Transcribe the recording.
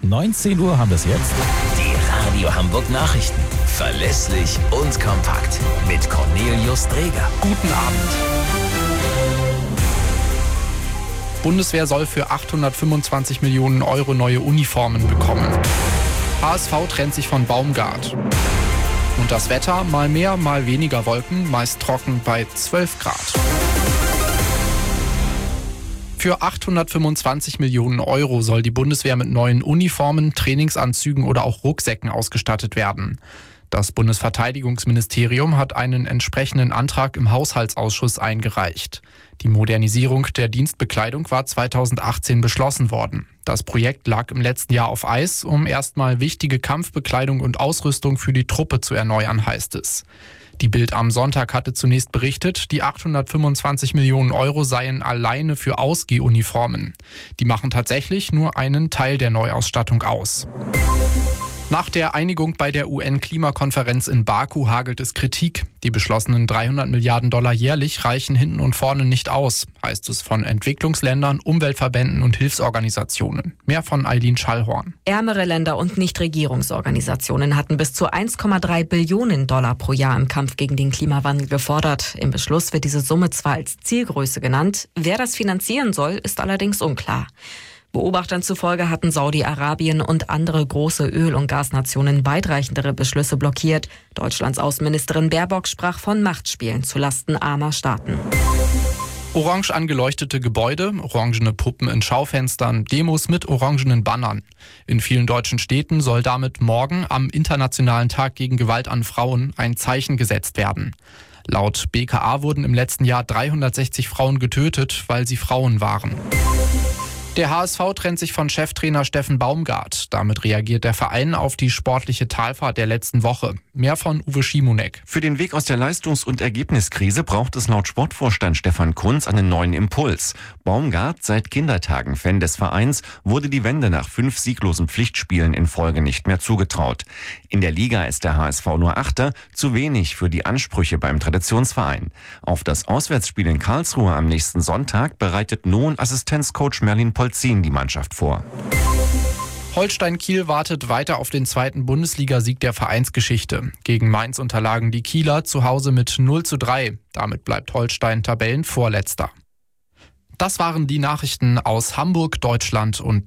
19 Uhr haben wir es jetzt. Die Radio Hamburg Nachrichten. Verlässlich und kompakt. Mit Cornelius Dreger. Guten Abend. Bundeswehr soll für 825 Millionen Euro neue Uniformen bekommen. HSV trennt sich von Baumgart. Und das Wetter, mal mehr, mal weniger Wolken, meist trocken bei 12 Grad. Für 825 Millionen Euro soll die Bundeswehr mit neuen Uniformen, Trainingsanzügen oder auch Rucksäcken ausgestattet werden. Das Bundesverteidigungsministerium hat einen entsprechenden Antrag im Haushaltsausschuss eingereicht. Die Modernisierung der Dienstbekleidung war 2018 beschlossen worden. Das Projekt lag im letzten Jahr auf Eis, um erstmal wichtige Kampfbekleidung und Ausrüstung für die Truppe zu erneuern, heißt es. Die Bild am Sonntag hatte zunächst berichtet, die 825 Millionen Euro seien alleine für Ausgehuniformen. Die machen tatsächlich nur einen Teil der Neuausstattung aus. Nach der Einigung bei der UN-Klimakonferenz in Baku hagelt es Kritik. Die beschlossenen 300 Milliarden Dollar jährlich reichen hinten und vorne nicht aus, heißt es von Entwicklungsländern, Umweltverbänden und Hilfsorganisationen. Mehr von Eileen Schallhorn. Ärmere Länder und Nichtregierungsorganisationen hatten bis zu 1,3 Billionen Dollar pro Jahr im Kampf gegen den Klimawandel gefordert. Im Beschluss wird diese Summe zwar als Zielgröße genannt, wer das finanzieren soll, ist allerdings unklar. Beobachtern zufolge hatten Saudi-Arabien und andere große Öl- und Gasnationen weitreichendere Beschlüsse blockiert. Deutschlands Außenministerin Baerbock sprach von Machtspielen zulasten armer Staaten. Orange angeleuchtete Gebäude, orangene Puppen in Schaufenstern, Demos mit orangenen Bannern. In vielen deutschen Städten soll damit morgen am Internationalen Tag gegen Gewalt an Frauen ein Zeichen gesetzt werden. Laut BKA wurden im letzten Jahr 360 Frauen getötet, weil sie Frauen waren. Der HSV trennt sich von Cheftrainer Steffen Baumgart. Damit reagiert der Verein auf die sportliche Talfahrt der letzten Woche. Mehr von Uwe Schimonek. Für den Weg aus der Leistungs- und Ergebniskrise braucht es laut Sportvorstand Stefan Kunz einen neuen Impuls. Baumgart, seit Kindertagen Fan des Vereins, wurde die Wende nach 5 sieglosen Pflichtspielen in Folge nicht mehr zugetraut. In der Liga ist der HSV nur Achter, zu wenig für die Ansprüche beim Traditionsverein. Auf das Auswärtsspiel in Karlsruhe am nächsten Sonntag bereitet nun Assistenzcoach Merlin Polzin die Mannschaft vor. Holstein Kiel wartet weiter auf den zweiten Bundesligasieg der Vereinsgeschichte. Gegen Mainz unterlagen die Kieler zu Hause mit 0:3. Damit bleibt Holstein Tabellenvorletzter. Das waren die Nachrichten aus Hamburg, Deutschland und